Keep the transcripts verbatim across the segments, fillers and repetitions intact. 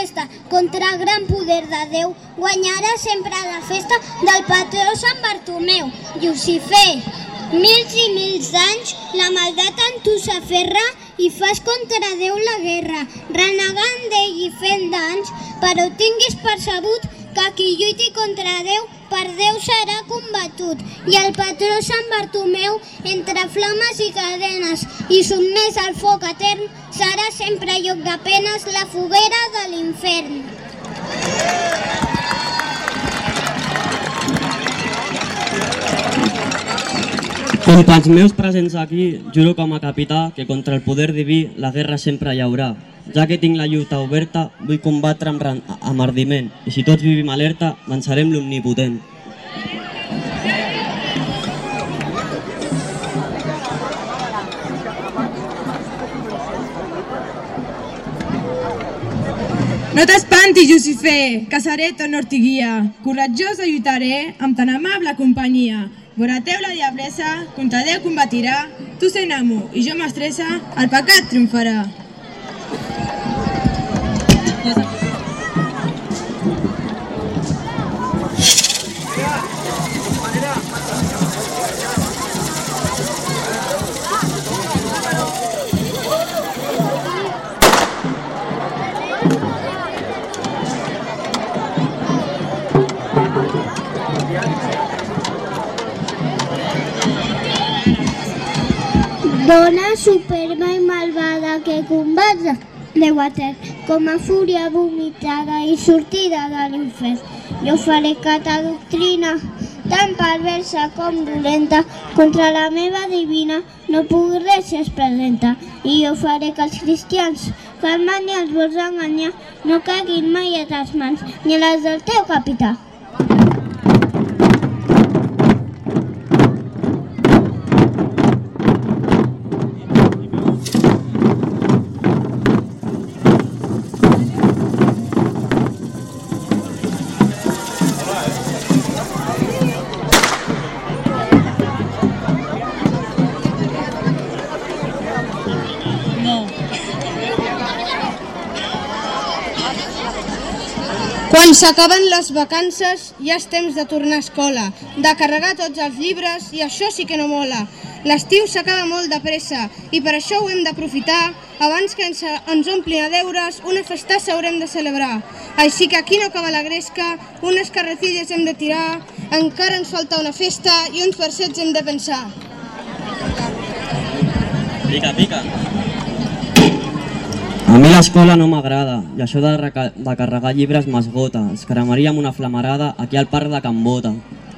festa contra el gran poder de Déu, guanyarà sempre la festa del patró Sant Bartomeu. Llucifer, mils i mils d'anys, la maldat en tu s'aferra i fas contra Déu la guerra, renegant d'ell i fent danys, però tinguis percebut que qui lluiti contra Déu, per Déu serà combatut. I el patró Sant Bartomeu, entre flames i cadenes i sotmès al foc etern, serà sempre lloc de penes, la foguera de l'infern. Companys meus presents aquí, juro com a capità que contra el poder diví la guerra sempre hi haurà. Ja que tinc la lluita oberta, vull combatre amb, amb ardiment, i si tots vivim alerta, vencerem l'omnipotent. No t'espantis, Llucifer, que seré ton ortiguia. Coratjós lluitaré amb tan amable companyia. Vora teu la diablessa, contra Déu combatirà, tu sent amo i jo mestressa, el pecat triomfarà. Dona superba i malvada que combats Déu etern, com a fúria vomitada i sortida de l'infern. Jo faré que ta doctrina, tan perversa com dolenta, contra la meva divina no podré ser presenta. I jo faré que els cristians, que el mal ni els vols enganyar, no caiguin mai a les mans, ni a les del teu capità. Quan s'acaben les vacances ja és temps de tornar a escola, de carregar tots els llibres i això sí que no mola. L'estiu s'acaba molt de pressa i per això ho hem d'aprofitar. Abans que ens, ens omplin a deures, una festassa haurem de celebrar. Així que aquí no acaba la gresca, unes carretilles hem de tirar, encara ens falta una festa i uns versets hem de pensar. Pica, pica. A mi l'escola no m'agrada i això de, de carregar llibres m'esgota. Es cremaria amb una flamarada aquí al parc de Can Bota.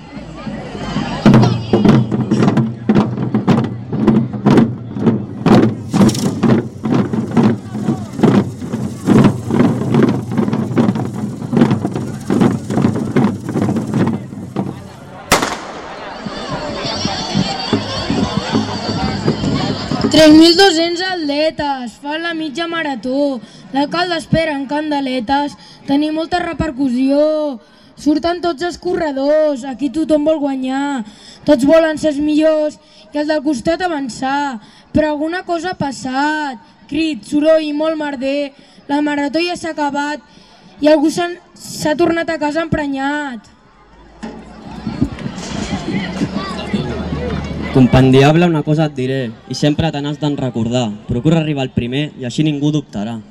tres mil dos-cents atletes, fan la mitja marató, l'alcalde espera en candeletes, tenim molta repercussió, surten tots els corredors, aquí tothom vol guanyar, tots volen ser els millors i els del costat avançar, però alguna cosa ha passat, crit, soroll i molt merder, la marató ja s'ha acabat i algú s'ha tornat a casa emprenyat. Company diable, una cosa et diré, i sempre te n'has d'en recordar. Procura arribar al primer i així ningú dubtarà.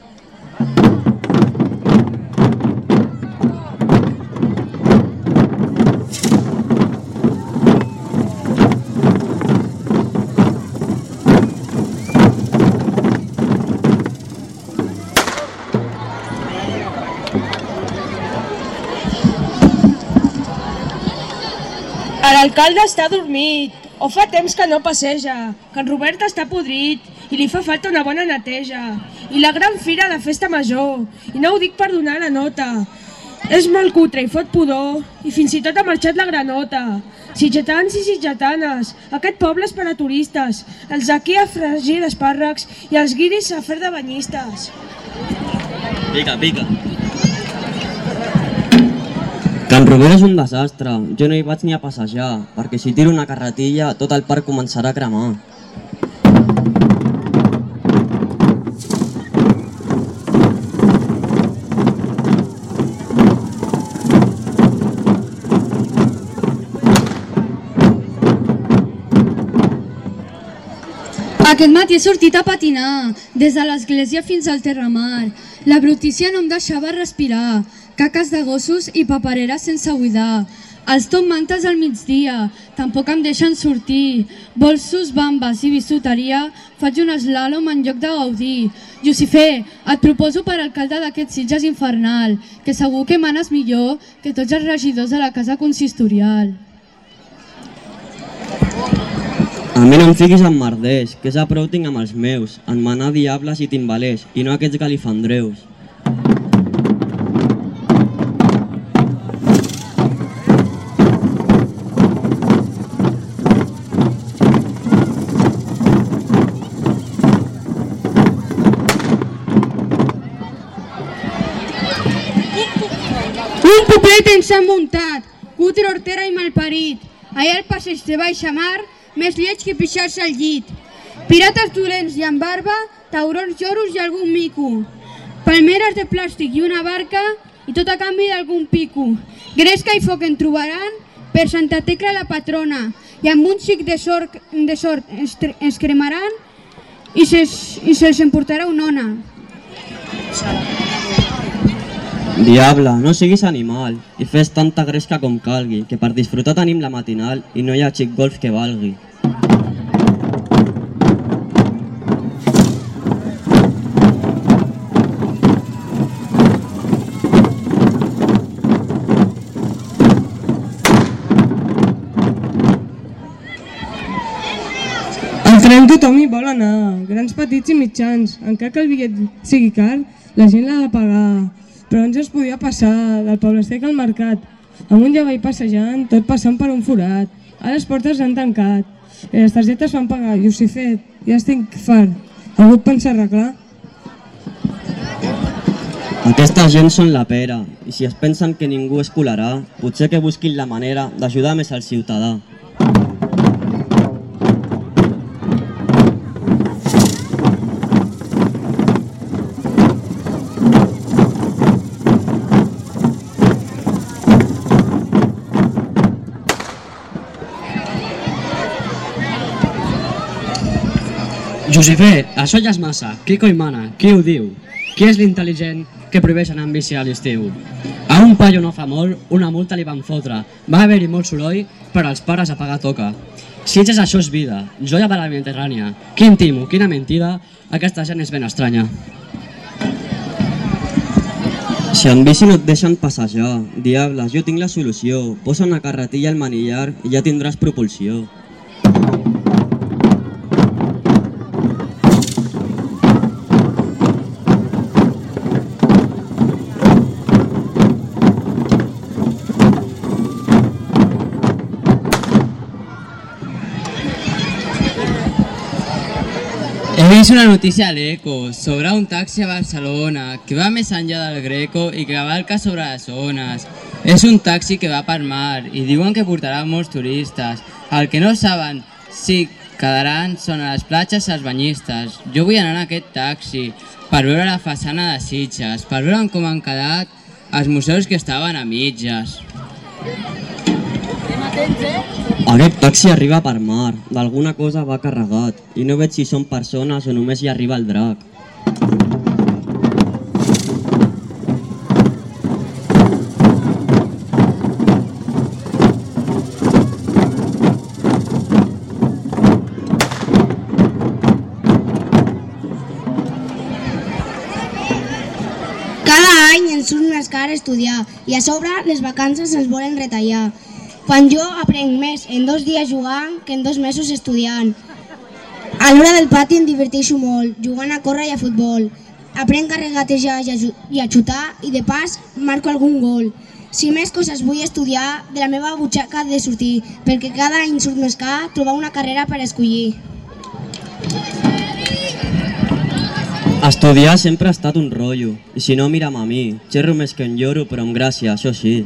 L'alcalde està dormit, o fa temps que no passeja, que en Robert està podrit i li fa falta una bona neteja. I la gran fira de festa major, i no ho dic per donar la nota. És molt cutre i fot pudor, i fins i tot ha marxat la granota. Sitgetans i sitgetanes, aquest poble és per a turistes, els aquí a fregir d'espàrrecs i els guiris a fer de banyistes. Pica, pica. Can Robert és un desastre, jo no hi vaig ni a passejar, perquè si tiro una carretilla tot el parc començarà a cremar. Aquest matí he sortit a patinar, des de l'església fins al terramar. La brutícia no em deixava respirar, caques de gossos i papereres sense buidar. Els top mantes al migdia, tampoc em deixen sortir. Bolsos, bambes i bisuteria, faig un slalom en lloc de gaudir. Jussifer, et proposo per alcalde d'aquest Sitges infernal, que segur que manes millor que tots els regidors de la casa consistorial. A mi no em fiquis en merders, que ja prou tinc amb els meus, en manar diables i timbalers, i no aquests galifandreus. Un poblet ens ha muntat, cutre, hortera i malparit. Allà al passeig de baixa mar, més lleig que pixar-se al llit. Pirates dolents i amb barba, taurons, lloros i algun mico. Palmeres de plàstic i una barca, i tot a canvi d'algun pico. Gresca i foc en trobaran per Santa Tecla la patrona, i amb un xic de sort, de sort es cremaran i se'ls emportarà una ona. Diable, no siguis animal i fes tanta gresca com calgui, que per disfrutar tenim la matinal i no hi ha xic golf que valgui. Al tren tothom hi vol anar, grans, petits i mitjans. Encara que el bitllet sigui car, la gent l'ha de pagar. Però ens es podia passar, del Poble Sec al mercat, amb un llavall passejant, tot passant per un forat. Ara les portes han tancat, i les targetes van pagar, i us he fet, ja estic fart. Algú et pensa arreglar? Aquesta gent són la pera, i si es pensen que ningú es colarà, potser que busquin la manera d'ajudar més al ciutadà. Jussifer, això ja és massa. Qui coi mana? Qui ho diu? Qui és l'intel·ligent que prohibeix anar amb bici a l'estiu? A un paio no fa molt, una multa li van fotre. Va haver-hi molt soroll, però els pares a pagar toca. Sitges, això és vida, joia de la Mediterrània. Quin timo, quina mentida, aquesta gent és ben estranya. Si en bici no et deixen passejar, diables, jo tinc la solució. Posa una carretilla al manillar i ja tindràs propulsió. He vist una notícia a l'Eco sobre un taxi a Barcelona que va més enllà del Greco i que cavalca sobre les ones. És un taxi que va per mar i diuen que portarà molts turistes. El que no saben si quedaran són a les platges els banyistes. Jo vull anar en aquest taxi per veure la façana de Sitges, per veure com han quedat els museus que estaven a mitges. Aquest taxi arriba per mar, d'alguna cosa va carregat, i no veig si són persones o només hi arriba el drac. Cada any ens surt més car estudiar i a sobre les vacances ens volen retallar. Quan jo aprenc més en dos dies jugant que en dos mesos estudiant. A l'hora del pati em diverteixo molt, jugant a córrer i a futbol. Aprenc a regatejar i a xutar i de pas marco algun gol. Si més coses vull estudiar, de la meva butxaca ha de sortir, perquè cada any surt més car trobar una carrera per escollir. Estudiar sempre ha estat un rotllo, i si no mira'm a mi, xerro més que un lloro però amb gràcia, això sí.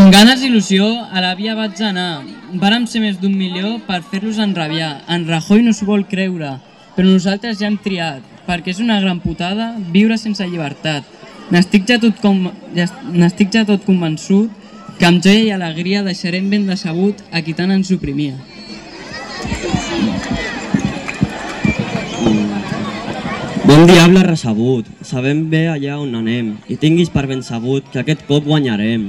Amb ganes d'il·lusió, a la via vaig anar. Vàrem ser més d'un milió per fer-los enrabiar. En Rajoy no s'ho vol creure, però nosaltres ja hem triat, perquè és una gran putada viure sense llibertat. N'estic ja tot, com... ja... N'estic ja tot convençut que amb joia i alegria deixarem ben decebut a qui tant ens oprimia. Bon diable recebut, sabem bé allà on anem i tinguis per ben sabut que aquest cop guanyarem.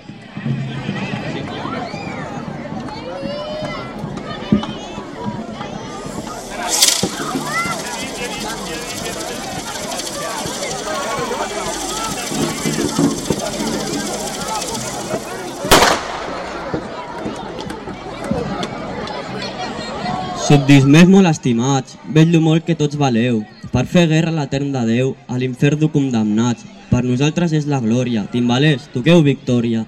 Subdits més molt estimats, vetllo molt que tots valeu, per fer guerra a l'etern de Déu, a l'infern dur condemnats. Per nosaltres és la glòria, timbalers, toqueu victòria.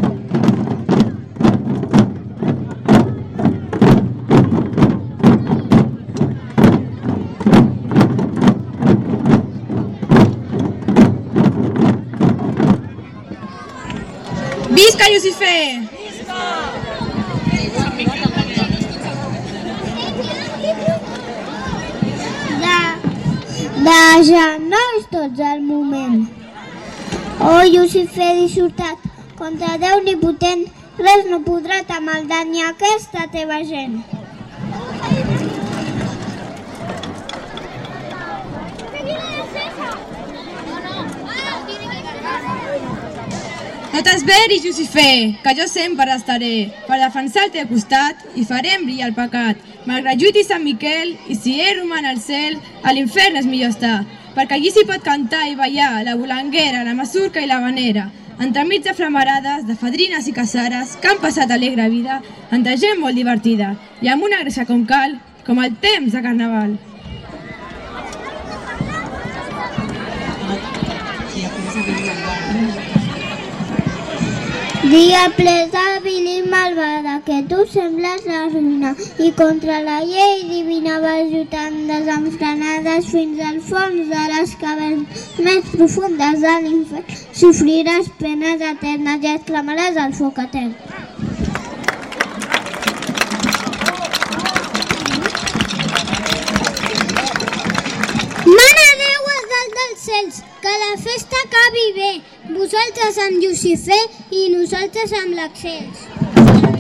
Visca Llucifer! De genolls tots al moment. Oh, Llucifer dissortat, contra Déu omnipotent, res no podrà t'amaldar ni aquesta teva gent. No t'esveris, Llucifer, que jo sempre estaré per defensar el teu costat i farem brillar el pecat. Malgrat lluiti Sant Miquel i si ell roman al cel, a l'infern és millor estar, perquè allí s'hi pot cantar i ballar la volanguera, la masurca i la vanera, entremig de flamarades, de fadrines i casares que han passat alegre vida entre gent molt divertida i amb una gressa com cal, com el temps de carnaval. Dia presa, vil i malvada, que tu sembles la ruïna, i contra la llei divina vas lluitant desenfrenades fins al fons de les cavernes més profundes de l'infern. Sofriràs penes eternes i exclamaràs al foc etern. Mare Déu a dalt dels cels, que la festa acabi bé, vosaltres amb Llucifer i nosaltres amb l'excels.